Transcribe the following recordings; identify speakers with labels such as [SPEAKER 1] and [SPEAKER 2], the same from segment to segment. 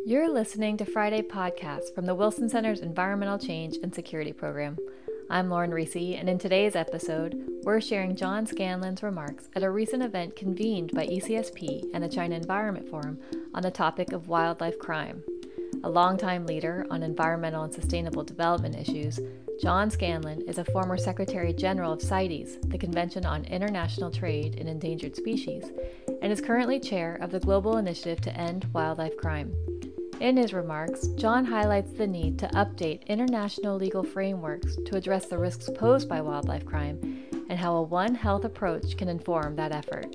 [SPEAKER 1] You're listening to Friday Podcast from the Wilson Center's Environmental Change and Security Program. I'm Lauren Reese, and in today's episode, we're sharing John Scanlon's remarks at a recent event convened by ECSP and the China Environment Forum on the topic of wildlife crime. A longtime leader on environmental and sustainable development issues, John Scanlon is a former Secretary General of CITES, the Convention on International Trade in Endangered Species, and is currently chair of the Global Initiative to End Wildlife Crime. In his remarks, John highlights the need to update international legal frameworks to address the risks posed by wildlife crime and how a One Health approach can inform that effort.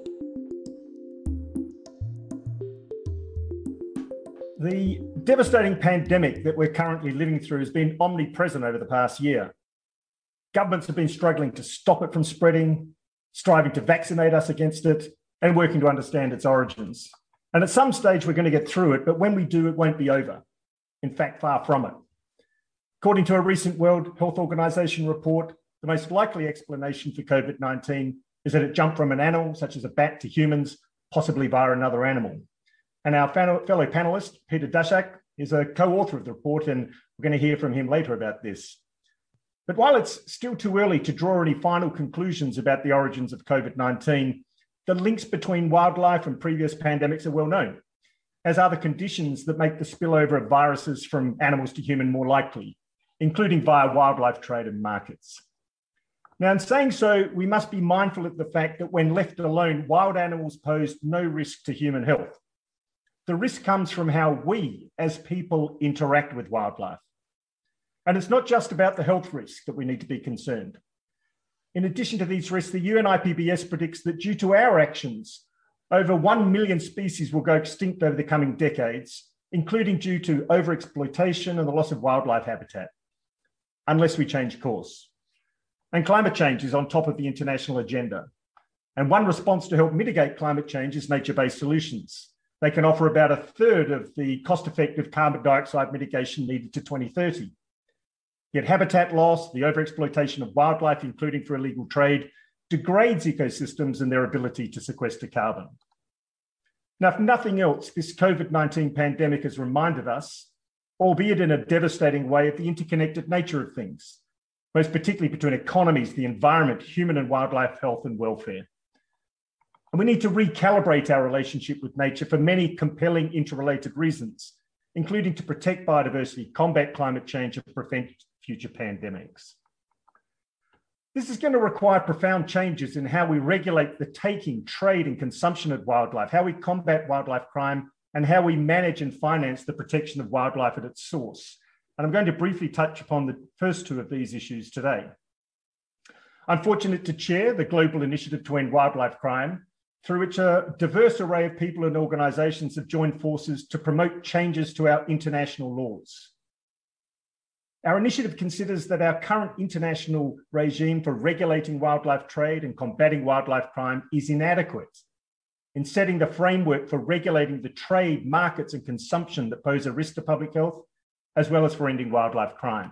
[SPEAKER 2] The devastating pandemic that we're currently living through has been omnipresent over the past year. Governments have been struggling to stop it from spreading, striving to vaccinate us against it, and working to understand its origins. And at some stage, we're going to get through it, but when we do, it won't be over. In fact, far from it. According to a recent World Health Organization report, the most likely explanation for COVID-19 is that it jumped from an animal, such as a bat, to humans, possibly via another animal. And our fellow panelist, Peter Daszak, is a co-author of the report, and we're going to hear from him later about this. But while it's still too early to draw any final conclusions about the origins of COVID-19, the links between wildlife and previous pandemics are well known, as are the conditions that make the spillover of viruses from animals to human more likely, including via wildlife trade and markets. Now, in saying so, we must be mindful of the fact that when left alone, wild animals pose no risk to human health. The risk comes from how we, as people, interact with wildlife. And it's not just about the health risk that we need to be concerned. In addition to these risks, the UN IPBES predicts that due to our actions, over 1 million species will go extinct over the coming decades, including due to overexploitation and the loss of wildlife habitat, unless we change course. And climate change is on top of the international agenda. And one response to help mitigate climate change is nature-based solutions. They can offer about a third of the cost-effective carbon dioxide mitigation needed to 2030. Yet habitat loss, the overexploitation of wildlife, including for illegal trade, degrades ecosystems and their ability to sequester carbon. Now, if nothing else, this COVID-19 pandemic has reminded us, albeit in a devastating way, of the interconnected nature of things, most particularly between economies, the environment, human and wildlife health and welfare. And we need to recalibrate our relationship with nature for many compelling interrelated reasons, including to protect biodiversity, combat climate change, and prevent future pandemics. This is going to require profound changes in how we regulate the taking, trade, and consumption of wildlife, how we combat wildlife crime, and how we manage and finance the protection of wildlife at its source. And I'm going to briefly touch upon the first two of these issues today. I'm fortunate to chair the Global Initiative to End Wildlife Crime, through which a diverse array of people and organisations have joined forces to promote changes to our international laws. Our initiative considers that our current international regime for regulating wildlife trade and combating wildlife crime is inadequate in setting the framework for regulating the trade, markets, and consumption that pose a risk to public health, as well as for ending wildlife crime.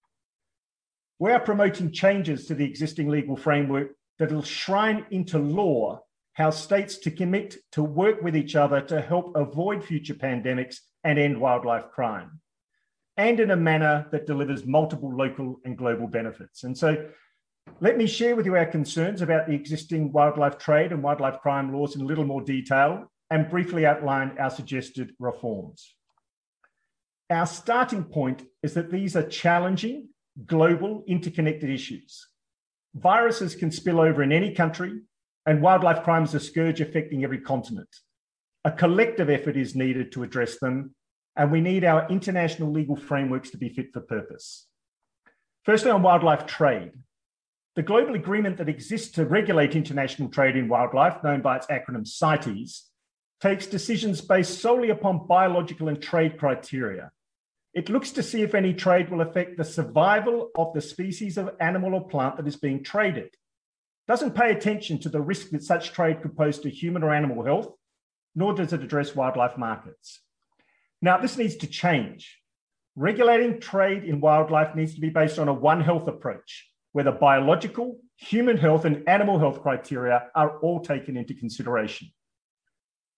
[SPEAKER 2] We are promoting changes to the existing legal framework that will shrine into law how states to commit to work with each other to help avoid future pandemics and end wildlife crime, and in a manner that delivers multiple local and global benefits. And so let me share with you our concerns about the existing wildlife trade and wildlife crime laws in a little more detail and briefly outline our suggested reforms. Our starting point is that these are challenging, global, interconnected issues. Viruses can spill over in any country, and wildlife crime is a scourge affecting every continent. A collective effort is needed to address them, and we need our international legal frameworks to be fit for purpose. Firstly, on wildlife trade. The global agreement that exists to regulate international trade in wildlife, known by its acronym CITES, takes decisions based solely upon biological and trade criteria. It looks to see if any trade will affect the survival of the species of animal or plant that is being traded. Doesn't pay attention to the risk that such trade could pose to human or animal health, nor does it address wildlife markets. Now, this needs to change. Regulating trade in wildlife needs to be based on a One Health approach, where the biological, human health, and animal health criteria are all taken into consideration.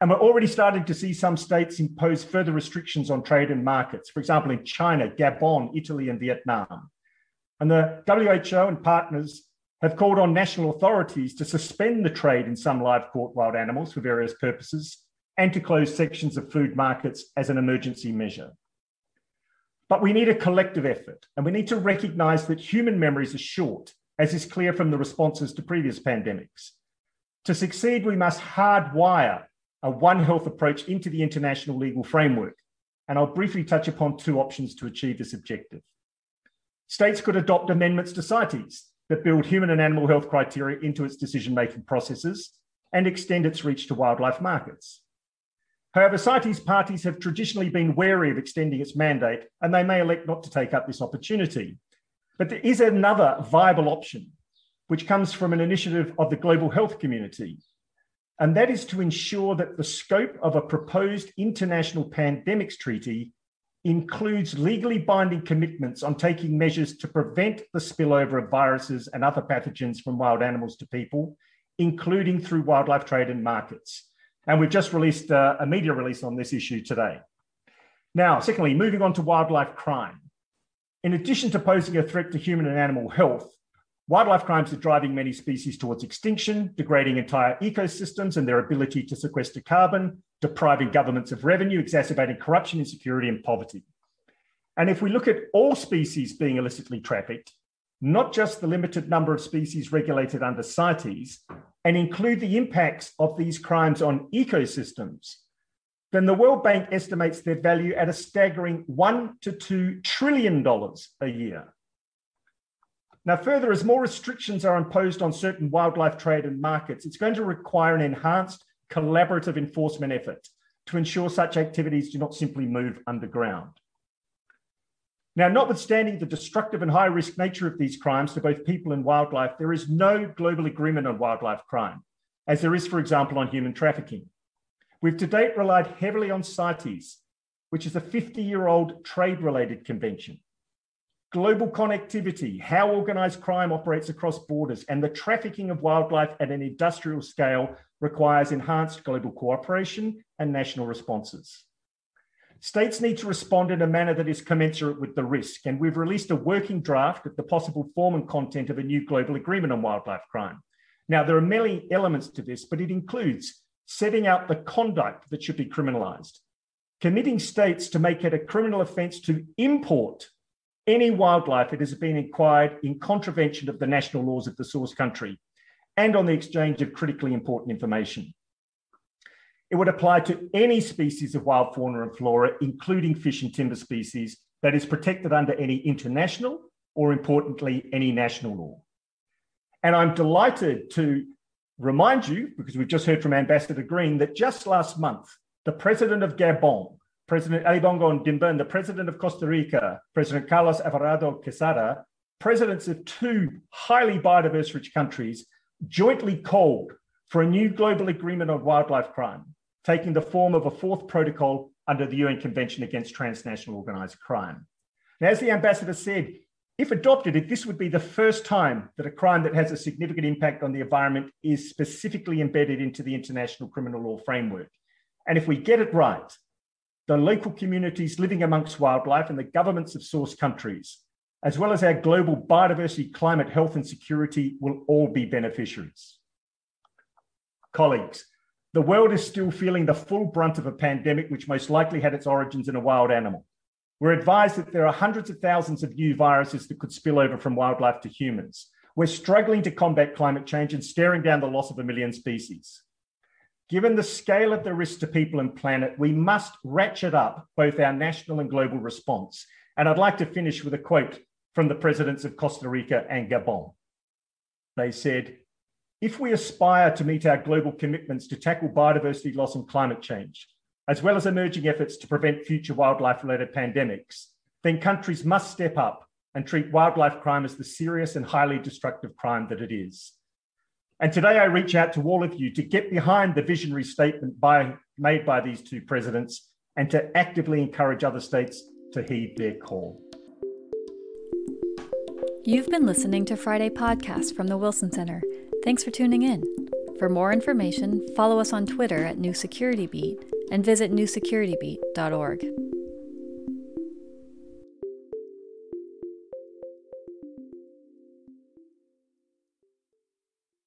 [SPEAKER 2] And we're already starting to see some states impose further restrictions on trade and markets, for example, in China, Gabon, Italy, and Vietnam. And the WHO and partners have called on national authorities to suspend the trade in some live caught wild animals for various purposes and to close sections of food markets as an emergency measure. But we need a collective effort, and we need to recognise that human memories are short, as is clear from the responses to previous pandemics. To succeed, we must hardwire a One Health approach into the international legal framework, and I'll briefly touch upon two options to achieve this objective. States could adopt amendments to CITES that build human and animal health criteria into its decision-making processes and extend its reach to wildlife markets. However, CITES parties have traditionally been wary of extending its mandate, and they may elect not to take up this opportunity. But there is another viable option, which comes from an initiative of the global health community, and that is to ensure that the scope of a proposed international pandemics treaty includes legally binding commitments on taking measures to prevent the spillover of viruses and other pathogens from wild animals to people, including through wildlife trade and markets. And we've just released a media release on this issue today. Now, secondly, moving on to wildlife crime. In addition to posing a threat to human and animal health, wildlife crimes are driving many species towards extinction, degrading entire ecosystems and their ability to sequester carbon, depriving governments of revenue, exacerbating corruption, insecurity, and poverty. And if we look at all species being illicitly trafficked, not just the limited number of species regulated under CITES, and include the impacts of these crimes on ecosystems, then the World Bank estimates their value at a staggering $1 to $2 trillion a year. Now, further, as more restrictions are imposed on certain wildlife trade and markets, it's going to require an enhanced collaborative enforcement effort to ensure such activities do not simply move underground. Now, notwithstanding the destructive and high-risk nature of these crimes to both people and wildlife, there is no global agreement on wildlife crime, as there is, for example, on human trafficking. We've to date relied heavily on CITES, which is a 50-year-old trade-related convention. Global connectivity, how organised crime operates across borders, and the trafficking of wildlife at an industrial scale requires enhanced global cooperation and national responses. States need to respond in a manner that is commensurate with the risk, and we've released a working draft of the possible form and content of a new global agreement on wildlife crime. Now, there are many elements to this, but it includes setting out the conduct that should be criminalised, committing states to make it a criminal offence to import any wildlife that has been acquired in contravention of the national laws of the source country, and on the exchange of critically important information. It would apply to any species of wild fauna and flora, including fish and timber species, that is protected under any international or, importantly, any national law. And I'm delighted to remind you, because we've just heard from Ambassador Green, that just last month, the president of Gabon, President Ali Bongo Ondimba, and the president of Costa Rica, President Carlos Alvarado Quesada, presidents of two highly biodiverse-rich countries, jointly called for a new global agreement on wildlife crime, taking the form of a fourth protocol under the UN Convention Against Transnational Organised Crime. Now, as the ambassador said, if adopted, this would be the first time that a crime that has a significant impact on the environment is specifically embedded into the international criminal law framework. And if we get it right, the local communities living amongst wildlife and the governments of source countries, as well as our global biodiversity, climate, health, and security, will all be beneficiaries. Colleagues, the world is still feeling the full brunt of a pandemic which most likely had its origins in a wild animal. We're advised that there are hundreds of thousands of new viruses that could spill over from wildlife to humans. We're struggling to combat climate change and staring down the loss of 1 million species. Given the scale of the risk to people and planet, we must ratchet up both our national and global response. And I'd like to finish with a quote from the presidents of Costa Rica and Gabon. They said, "If we aspire to meet our global commitments to tackle biodiversity loss and climate change, as well as emerging efforts to prevent future wildlife-related pandemics, then countries must step up and treat wildlife crime as the serious and highly destructive crime that it is." And today I reach out to all of you to get behind the visionary statement made by these two presidents and to actively encourage other states to heed their call.
[SPEAKER 1] You've been listening to Friday Podcast from the Wilson Center. Thanks for tuning in. For more information, follow us on Twitter at New Security Beat and visit newsecuritybeat.org.